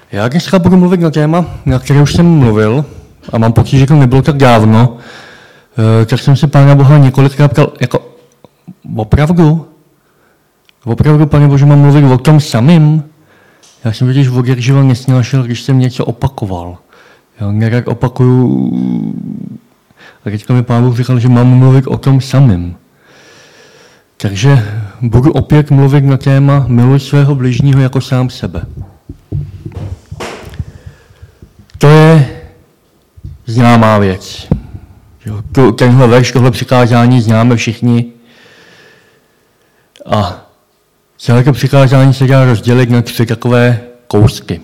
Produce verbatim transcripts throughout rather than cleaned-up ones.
Já dneska budu mluvit na téma, na které už jsem mluvil, a mám pocit, že to nebylo tak dávno, tak jsem se Pána Boha několikrát ptal, jako opravdu? Opravdu, Pane Bože, mám mluvit o tom samým? Já jsem totiž od jak živa nesnášel, když jsem něco opakoval. Já nerad opakuju, a teďka mi Pán Bůh říkal, že mám mluvit o tom samým. Takže budu opět mluvit na téma miluj svého bližního jako sám sebe. To je známá věc. Tenhle verš, tohle přikázání známe všichni. A celé to přikázání se dá rozdělit na tři takové kousky.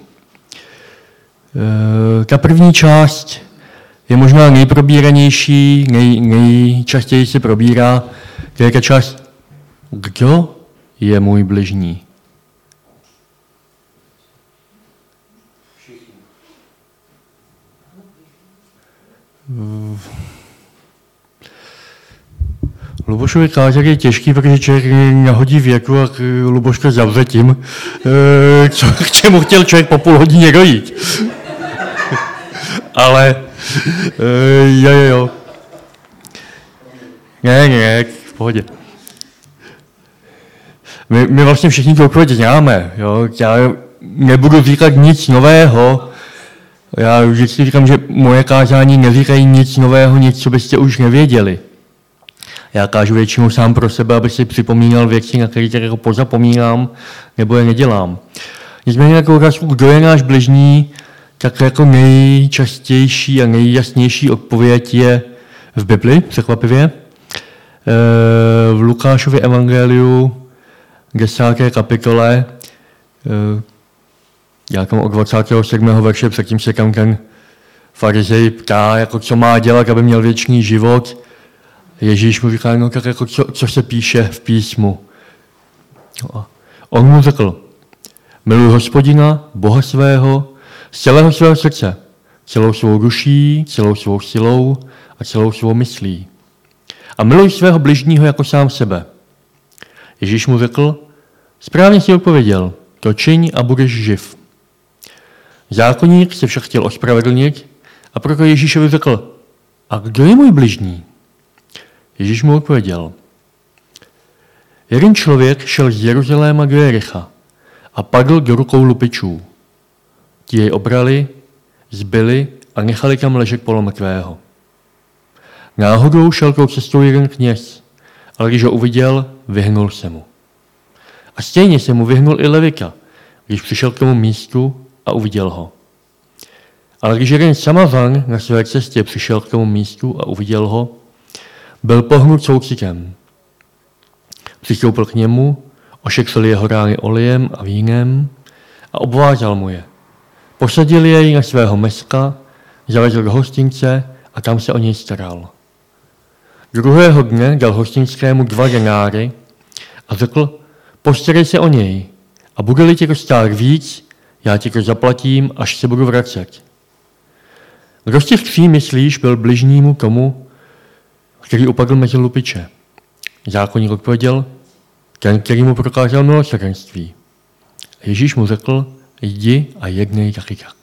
E, ta první část je možná nejprobíranější, nej, nejčastěji se probírá, to je ta část, kdo je můj bližní. Lubošovi kázat je těžký, protože člověk nahodí věku a Luboška zavře tím, co k čemu chtěl člověk po půl hodině dojít. Ale jo, jo, jo. Ne, ne, v pohodě. My, my vlastně všichni to odpověď známe. Jo? Já nebudu říkat nic nového. Já vždycky říkám, že moje kázání neříkají nic nového, nic, co byste už nevěděli. Já kážu většinou sám pro sebe, aby si připomínal věci, na které tak jako pozapomínám, nebo je nedělám. Nicméně jako otázku, kdo je náš bližní, tak jako nejčastější a nejjasnější odpověď je v Bibli, překvapivě. V Lukášově evangeliu, desáté kapitole, já tam od dvacátého sedmého verše, předtím se tam ten farizej ptá, jako co má dělat, aby měl věčný život. Ježíš mu říká, no tak jako co, co se píše v písmu. No, on mu řekl, miluj Hospodina, Boha svého, z celého svého srdce, celou svou duší, celou svou silou a celou svou myslí. A miluj svého bližního jako sám sebe. Ježíš mu řekl, správně si odpověděl, to čiň a budeš živ. Zákonník se však chtěl ospravedlnit a proto Ježíšovi řekl, a kdo je můj bližní? Ježíš mu odpověděl, jeden člověk šel z Jeruzaléma do Jericha a padl do rukou lupičů. Ti jej obrali, zbili a nechali tam ležet polomrtvého. Náhodou šel tou cestou jeden kněz, ale když ho uviděl, vyhnul se mu. A stejně se mu vyhnul i Levita, když přišel k tomu místu a uviděl ho. Ale když jeden Samařan na své cestě přišel k tomu místu a uviděl ho, byl pohnut soucitem. Přistoupil k němu, ošekl jeho rány olejem a vínem a obvázal mu je. Posadil jej na svého meska, zavezl do hostince a tam se o něj staral. Druhého dne dal hostinskému dva denáry a řekl, postarej se o něj a bude-li ti to stát víc, já ti to zaplatím, až se budu vracet. Kdo z těch tří, myslíš, byl bližnímu tomu, který upadl mezi lupiče? Zákonník odpověděl, ten, který mu prokázal milosrdenství. Ježíš mu řekl, jdi a jednej taky tak.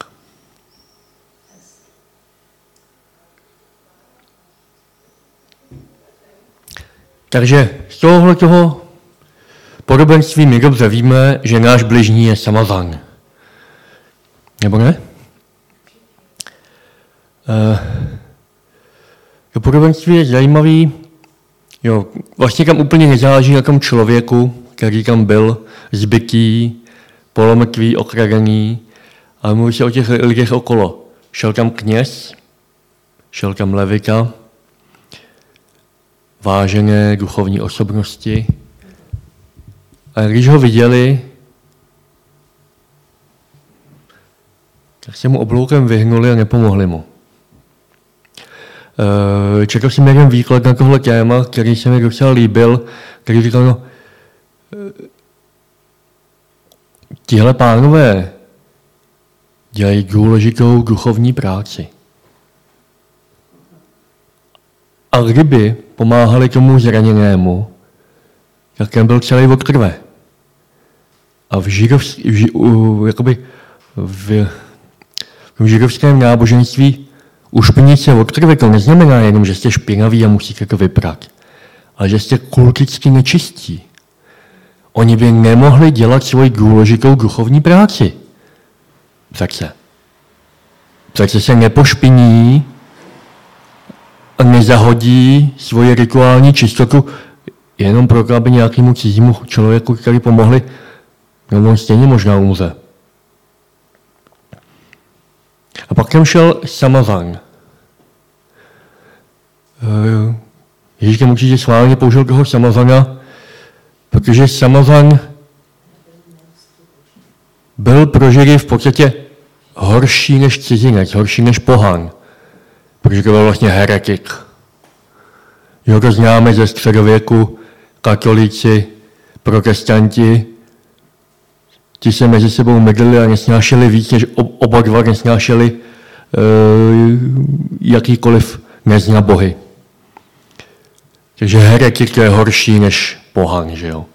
Takže z tohohle toho podobenství my dobře víme, že náš bližní je Samařan. Nebo ne? To podobenství je zajímavý. Jo, vlastně tam úplně nezáleží na tom člověku, který tam byl, zbytý, polomrtvý, okradený, ale mluví se o těch lidech okolo. Šel tam kněz, šel tam levita, vážené duchovní osobnosti. A když ho viděli, tak se mu obloukem vyhnuli a nepomohli mu. Četl jsem jeden výklad na tohle téma, který se mi docela líbil, který říkal, no, tihle pánové dělají důležitou duchovní práci. A kdyby pomáhali tomu zraněnému, tak ten byl celý od krve. A v židovský, v ži, u, jakoby v, v židovském náboženství ušpinit se od krve, to neznamená jenom, že jste špinaví a musíte to vyprat, ale že jste kulticky nečistí. Oni by nemohli dělat svoji důležitou duchovní práci. Přece. Přece se nepošpiní a nezahodí svoji rituální čistotu jenom proto, aby nějakému cizímu člověku, který pomohli, no on stejně možná umře. A pak tam šel Samazan. Ježíš tam určitě schválně použil toho Samazana, protože Samazan byl pro Židy v podstatě horší než cizinec, horší než pohan, protože to byl vlastně heretik. Jo, to známe ze středověku, katolíci, protestanti, ti se mezi sebou mydlili a nesnášeli víc, než oba dva nesnášeli uh, jakýkoliv nezna bohy. Takže heretik je horší než pohan, že jo.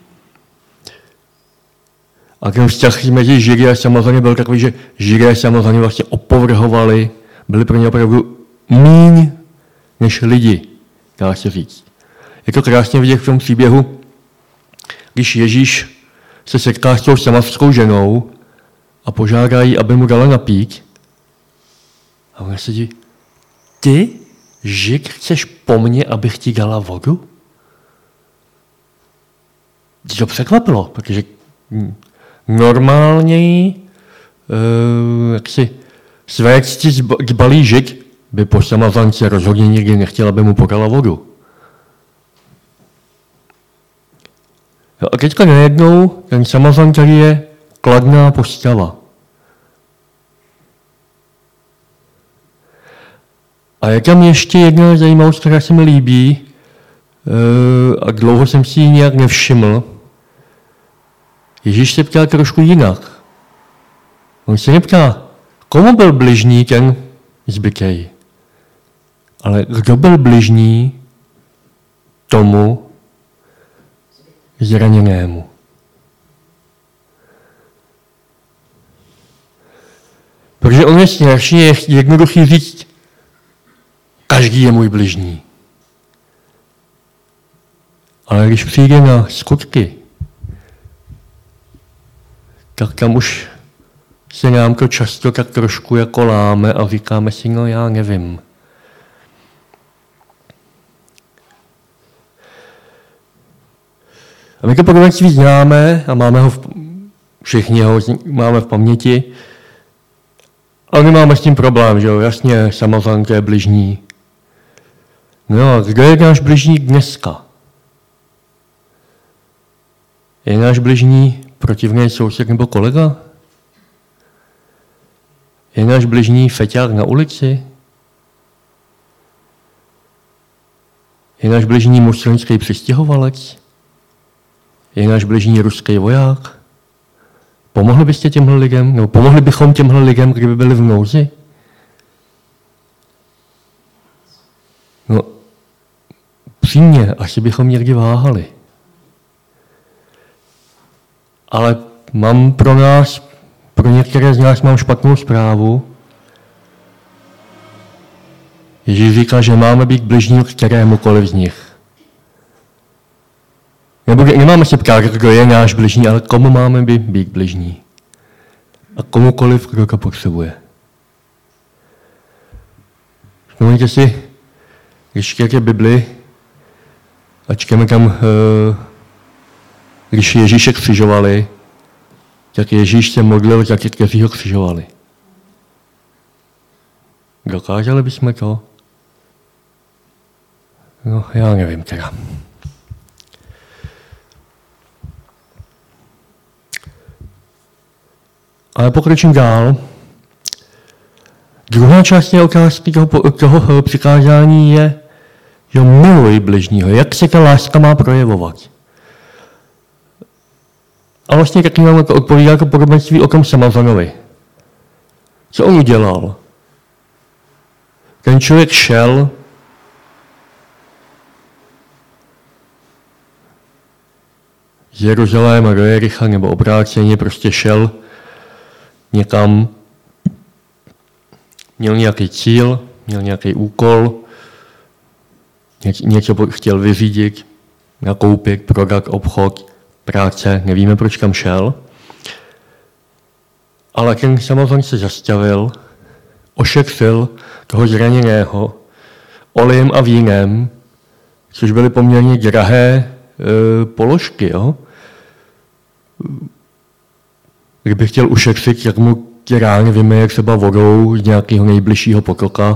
A ten vztah mezi Židy a Samazany byl takový, že Židy a Samazany vlastně opovrhovali, byli pro ně opravdu míň než lidi, dá se říct. Je to krásně vidět v tom příběhu, když Ježíš se setká s tou samarskou ženou a požádá jí, aby mu dala napít. A ona se dí, ty, Žid, chceš po mně, abych ti dala vodu? Ti to překvapilo, protože normálně uh, jaksi své cti dbalý Žid by po Samazance rozhodně nikdy nechtěl, aby mu podala vodu. A teďka najednou ten Samazan tady je kladná postava. A je tam ještě jedna zajímavost, která se mi líbí, a dlouho jsem si ji nějak nevšiml. Ježíš se ptá trošku jinak. On se neptá, komu byl bližní ten zbytej, ale kdo byl bližní tomu zraněnému. Protože on je strašně jednoduchý říct, každý je můj bližní. Ale když přijde na skutky, tak tam už se nám to často tak trošku jako láme a říkáme si, no já nevím. A my to podobenství známe a máme ho v, všichni ho máme v paměti, ale my máme s tím problém, že jo, jasně, Samazanka je bližní. No a kdo je náš bližní dneska? Je náš bližní protivný soused nebo kolega? Je náš bližní feťák na ulici? Je náš bližní muslimský přistěhovalec? Je náš bližní ruský voják? Pomohli byste těmhle lidem? Nebo pomohli bychom těmhle lidem, kdyby byli v nouzi? No, upřímně, asi bychom někdy váhali. Ale mám pro nás, pro některé z nás mám špatnou zprávu. Ježíš říká, že máme být bližní k kterémukoliv z nich. Nebo nemáme se ptát, kdo je náš bližní, ale komu máme být, být bližní. A komukoliv, kdo to potřebuje. Vzpomeňte si, když čtete Bibli a čteme tam, když Ježíše křižovali, tak Ježíš se modlil za ty, kteří ho křižovali. Dokázali bychom to? No, já nevím teda. Ale pokročím dál. Druhá část té otázky toho, toho přikázání je, že miluji bližního. Jak se ta láska má projevovat? A vlastně taky nám odpovídá to podobenství o tom Samazanovi. Co on udělal? Ten člověk šel z Jeruzaléma do Jericha, nebo obráceně prostě šel někam, měl nějaký cíl, měl nějaký úkol, něco chtěl vyřídit, nakoupit, prodat, obchod, práce, nevíme, proč kam šel. Ale ten samozřejmě se zastavil, ošetřil toho zraněného olejem a vínem, což byly poměrně drahé e, položky. Jo? Kdyby chtěl ušetřit, jak mu ty rány vymeje třeba vodou z nějakého nejbližšího potoka,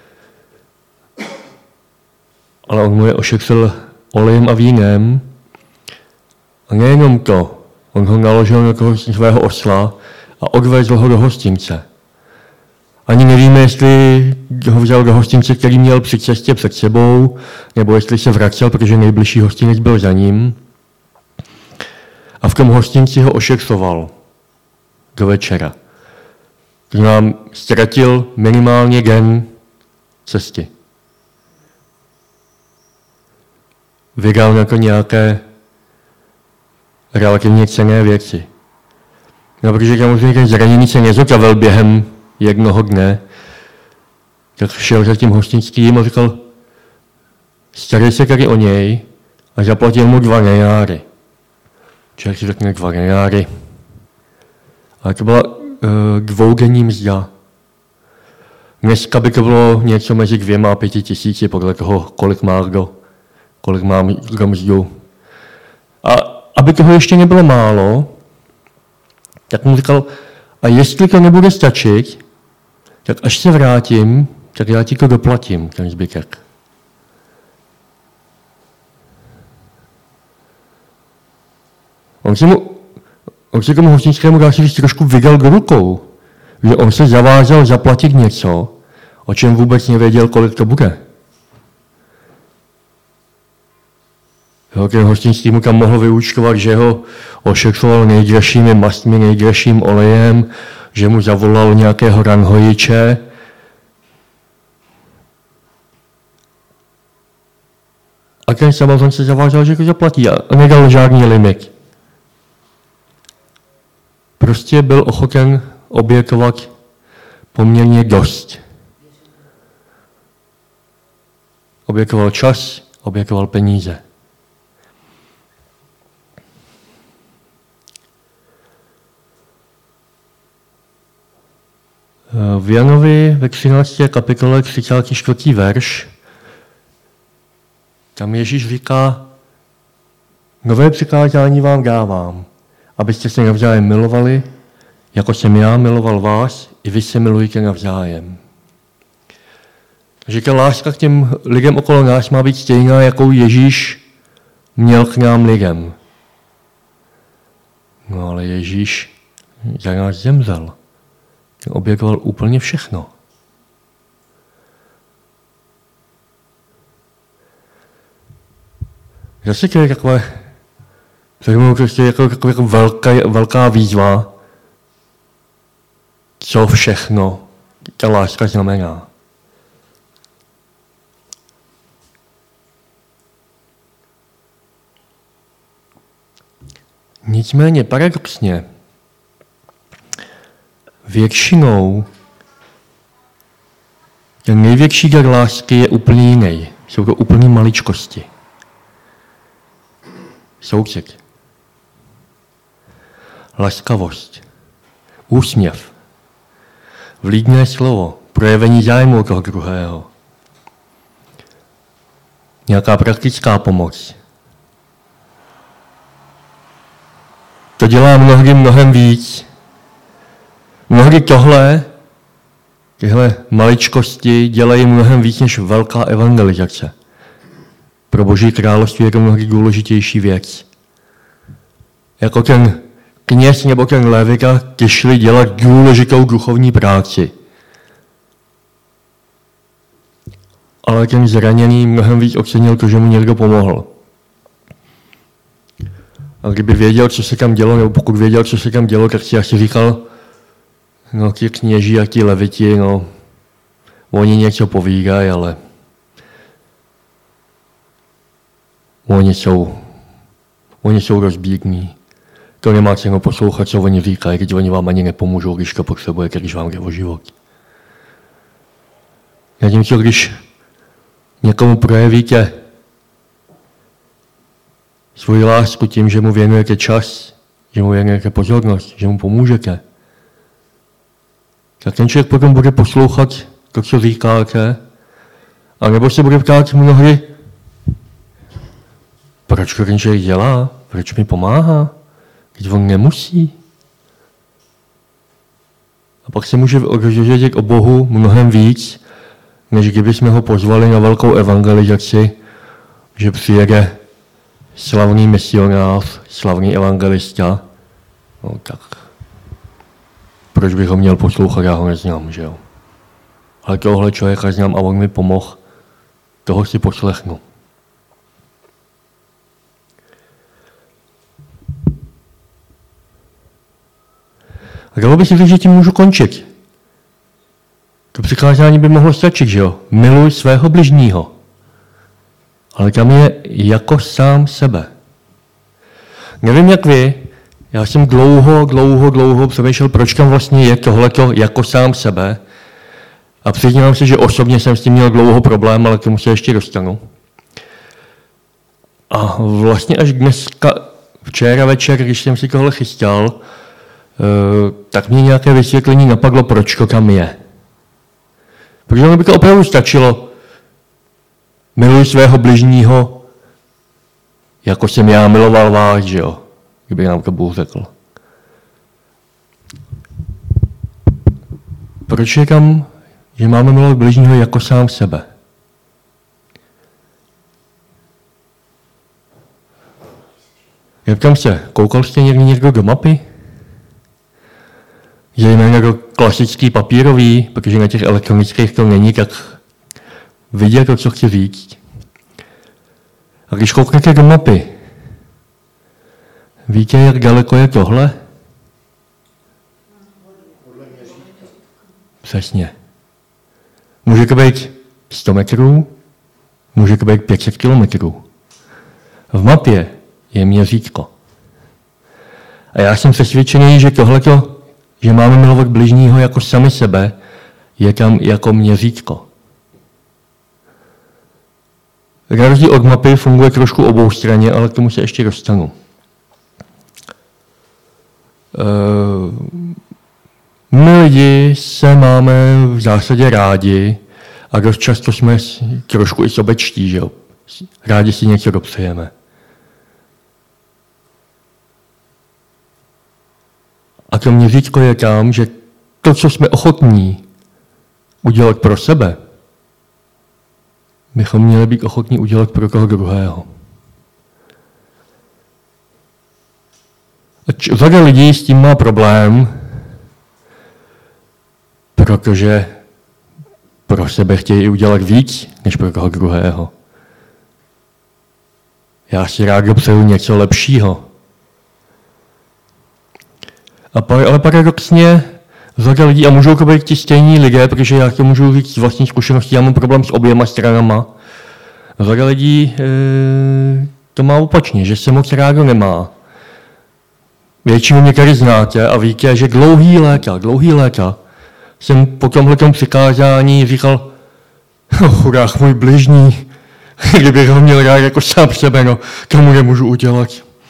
ale on mu je ošetřil olejem a vínem. A nejenom to, on ho naložil na toho svého osla a odvezl ho do hostince. Ani nevíme, jestli ho vzal do hostince, který měl při cestě před sebou, nebo jestli se vracel, protože nejbližší hostinec byl za ním. A v tom hostinci ho ošetřoval do večera. To nám ztratil minimálně den cesty. Vydal na to nějaké relativně cenné věci. No, protože samozřejmě ten zraněný se nezotavil během jednoho dne, tak šel za tím hostinským a říkal, starej se tady o něj a zaplatil mu dva denáry. Člověk si řekne dva denáry. Ale to byla uh, dvoudenní mzda. Dneska by to bylo něco mezi dvěma a pěti tisíci, podle toho, kolik má kdo, kolik má kdo mzdu. A aby toho ještě nebylo málo, tak mu říkal, a jestli to nebude stačit, tak až se vrátím, tak já ti to doplatím, ten zbytek. On si, mu, on si tomu hostinskému dá si říct trošku vydal do rukou, že on se zavázal zaplatit něco, o čem vůbec nevěděl, kolik to bude. Jo, ten hostinský mu tam mohl vyúčtovat, že ho ošetřoval nejdražšími mastmi, nejdražším olejem, že mu zavolal nějakého ranhojiče. A ten samozřejmě se zavázal, že to zaplatí a nedal žádný limit. Prostě byl ochoten obětovat poměrně dost. Obětoval čas, obětoval peníze. V Janovi ve třinácté kapitole třicátý čtvrtý verš tam Ježíš říká, nové přikázání vám dávám, abyste se navzájem milovali, jako jsem já miloval vás, i vy se milujte navzájem. Takže ta láska k těm lidem okolo nás má být stejná, jakou Ježíš měl k nám lidem. No ale Ježíš za nás zemřel. Ten obětoval úplně všechno. Zase to je takové, prostě jako, jako, jako velká, velká výzva, co všechno ta láska znamená. Nicméně paradoxně, většinou ten největší dar lásky je úplně jiný. Jsou to úplně maličkosti. Soucit. Laskavost. Úsměv. Vlídné slovo. Projevení zájmu toho druhého. Nějaká praktická pomoc. To dělá mnohdy mnohem víc. Mnohdy tohle, tyhle maličkosti dělají mnohem víc než velká evangelizace. Pro Boží království je to mnohdy důležitější věc. Jako ten kněz nebo ten lévita, ty šli dělat důležitou duchovní práci. Ale ten zraněný mnohem víc ocenil to, že mu někdo pomohl. A kdyby věděl, co se tam dělo, nebo pokud věděl, co se tam dělo, tak si asi říkal, no ti kněží a ti leviti, no, oni něco povídají, ale oni jsou, oni jsou rozbídní. To nemá cenu poslouchat, co oni říkají, když oni vám ani nepomůžou, když to potřebujete, když vám jde o život. Zatímco, když někomu projevíte svoji lásku tím, že mu věnujete čas, že mu věnujete pozornost, že mu pomůžete, tak ten člověk potom bude poslouchat to, co říkáte, a nebo se bude ptát mnohdy, proč to ten člověk dělá, proč mi pomáhá, když on nemusí. A pak se může rozvědět o Bohu mnohem víc, než kdybychom ho pozvali na velkou evangelizaci, že přijede slavný misionář, slavný evangelista, no tak proč bych ho měl poslouchat, já ho neznám, že jo. Ale tohle člověka znám a on mi pomohl, toho si poslechnu. A dalo by si říct, že tím můžu končit. To přikázání by mohlo stačit, že jo. Miluj svého bližního. Ale tam je jako sám sebe. Nevím, jak vy, já jsem dlouho, dlouho, dlouho přemýšlel, proč tam vlastně je tohleto jako sám sebe. A přiznám se, že osobně jsem s tím měl dlouho problém, ale k tomu se ještě dostanu. A vlastně až dneska, včera večer, když jsem si tohle chystal, tak mě nějaké vysvětlení napadlo, proč to tam je. Protože by to opravdu stačilo. Miluj svého bližního, jako jsem já miloval vás, že jo, kdyby nám to Bůh řekl. Proč je tam, že máme milovat bližního jako sám sebe? Zeptám se, koukal jste někdy někdo do mapy? Zejména do klasický papírový, protože na těch elektronických to není, tak vidět to, co chci říct. A když kouknete do mapy, víte, jak daleko je tohle? Přesně. Může to být sto metrů, může to být pět set kilometrů. V mapě je měřítko. A já jsem přesvědčený, že tohleto, že máme milovat bližního jako sami sebe, je tam jako měřítko. Na rozdíl od mapy funguje trošku oboustranně, ale k tomu se ještě dostanu. My lidi se máme v zásadě rádi a dost často jsme trošku i sobečtí, že jo? Rádi si něco dopřejeme. A to měřítko je tam, že to, co jsme ochotní udělat pro sebe, bychom měli být ochotní udělat pro toho druhého. A řada lidí s tím má problém, protože pro sebe chtějí udělat víc, než pro toho druhého. Já si rád dopřeju něco lepšího. A ale paradoxně řada lidí, a můžou to být ti stejní lidé, protože já to můžu říct z vlastní zkušenosti, já mám problém s oběma stranama. Řada lidí e, to má opačně, že se moc rádo nemá. Většinou mě tady znáte a víte, že dlouhý léta, dlouhý léta jsem po tomhletom přikázání říkal, no, chudák můj bližní, kdybych ho měl rád jako sám sebe, no, tomu nemůžu udělat.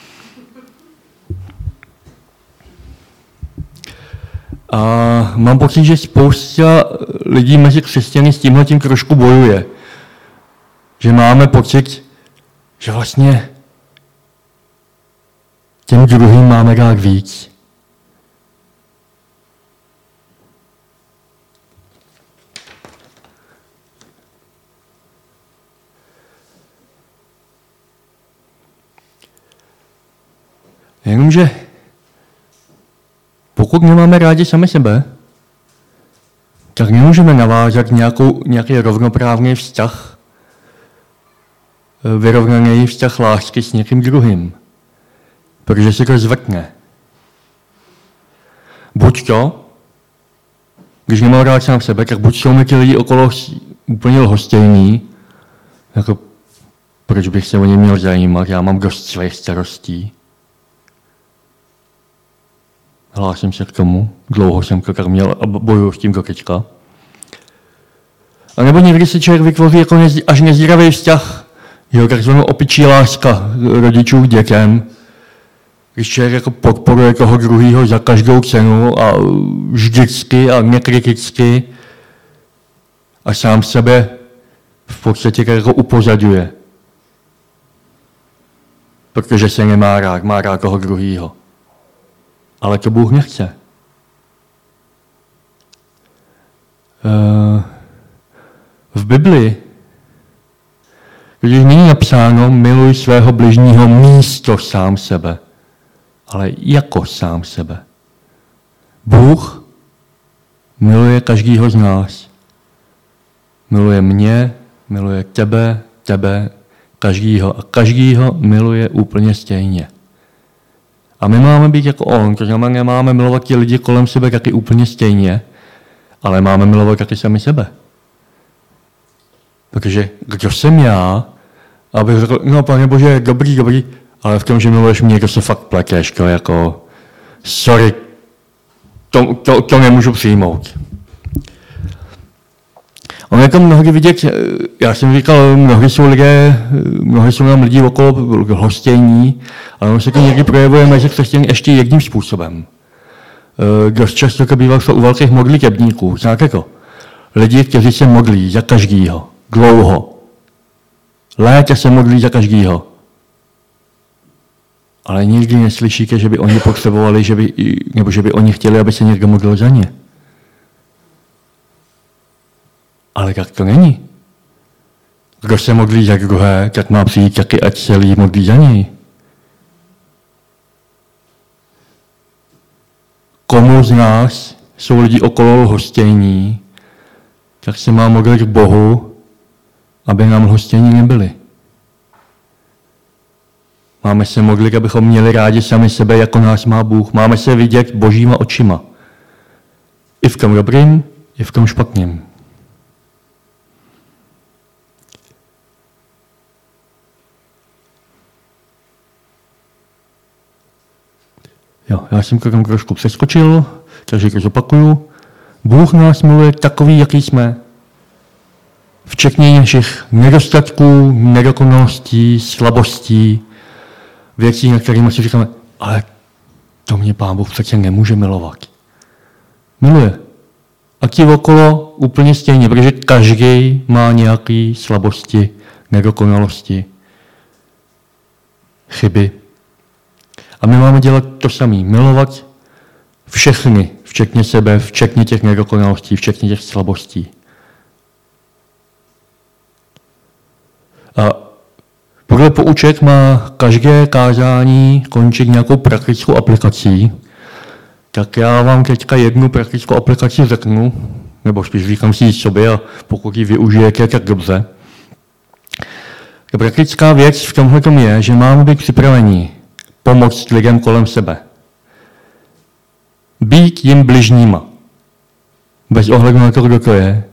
A mám pocit, že spousta lidí mezi křesťany s tímhletím trošku bojuje. Že máme pocit, že vlastně těm druhým máme rád víc. Jenomže pokud nemáme rádi sami sebe, tak nemůžeme navázat nějakou, nějaký rovnoprávný vztah, vyrovnaný vztah lásky s někým druhým, protože se to zvrtne. Buď to, když nemám rád sám sebe, tak buď jsou mi ti lidi okolo úplně lhostejní, jako proč bych se o ně měl zajímat, já mám dost svých starostí. Hlásím se k tomu, dlouho jsem to krměl a bojuju s tím do teďka. A nebo někdy se člověk vytvoří jako nez, až nezdravý vztah, jo, takzvanou opičí láska rodičů k dětem, když člověk jako podporuje toho druhého za každou cenu a vždycky a nekriticky a sám sebe v podstatě jako upozaduje. Protože se nemá rád, má rád toho druhého. Ale to Bůh nechce. V Bibli, když není napsáno miluj svého bližního místo sám sebe, ale jako sám sebe. Bůh miluje každýho z nás. Miluje mě, miluje tebe, tebe, každýho. A každýho miluje úplně stejně. A my máme být jako on, to znamená, nemáme milovat ti lidi kolem sebe taky úplně stejně, ale máme milovat taky sami sebe. Protože kdo jsem já, abych řekl, no Pane Bože, dobrý, dobrý, ale v tom, že miluješ mě, to se fakt pleteš, to jako, sorry, to, to, to nemůžu přijmout. On jako mnohdy vidět, já jsem říkal, mnohdy jsou lidé, mnohdy jsou nám lidi okolo hostění, ale on se to někdy projevuje mezi křesťany ještě jedním způsobem. Dost často to bývá u velkých modlitebníků, znáte to? Lidi, kteří se modlí za každýho, dlouho. Léta se modlí za každýho. Ale nikdy neslyšíte, že by oni potřebovali, že by, nebo že by oni chtěli, aby se někdo modlil za ně. Ale tak to není. Kdo se modlí za druhé, tak má přijít taky, ať se lidi modlí za něj. Komu z nás jsou lidi okolo hostění, tak se má modlit k Bohu, aby nám hostění nebyli. Máme se modlit, abychom měli rádi sami sebe, jako nás má Bůh. Máme se vidět božíma očima. I v tom dobrým, i v tom špatným. Jo, já jsem to tam trošku přeskočil, takže to zopakuju. Bůh nás miluje takový, jaký jsme. Včetně našich nedostatků, nedokonalostí, slabostí, věcí, na kterými si říkáme, ale to mě Pán Bůh přece nemůže milovat. Miluje. A ti okolo úplně stejně, protože každý má nějaké slabosti, nedokonalosti, chyby. A my máme dělat to samé, milovat všechny, včetně sebe, včetně těch nedokonalostí, včetně těch slabostí. A podle pouček má každé kázání končit nějakou praktickou aplikací, tak já vám teďka jednu praktickou aplikaci řeknu, nebo spíš říkám si ji sobě a pokud ji využijete, tak dobře. Ta praktická věc v tomhle tom je, že máme být připraveni pomoct lidem kolem sebe. Být jim bližníma. Bez ohledu na to, kdo to je.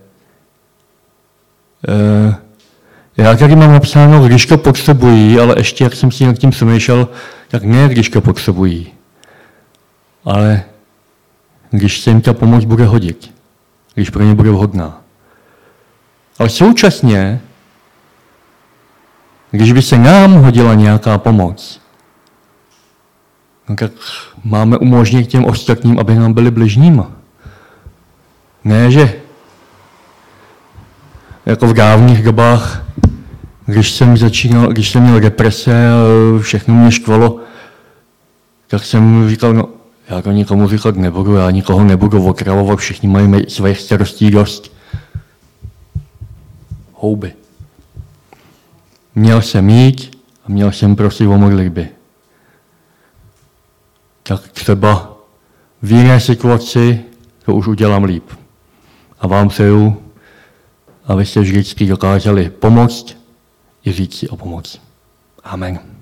E, já tady mám napsáno, když to potřebují, ale ještě, jak jsem si nad tím přemýšlel, tak ne, když to potřebují, ale když se jim ta pomoc bude hodit. Když pro ně bude vhodná. Ale současně, když by se nám hodila nějaká pomoc, no tak máme umožnit těm ostatním, aby nám byli bližníma. Ne, že jako v dávných dobách, když jsem začínal, když jsem měl deprese a všechno mě štvalo, tak jsem říkal, no, já to nikomu říkat nebudu, já nikoho nebudu otravovat, všichni mají svých starostí dost. Houby. Měl jsem jít a měl jsem prosit o modlitby. Tak třeba v jiné situaci to už udělám líp. A vám přeju, abyste vždycky dokázali pomoct i říct si o pomoc. Amen.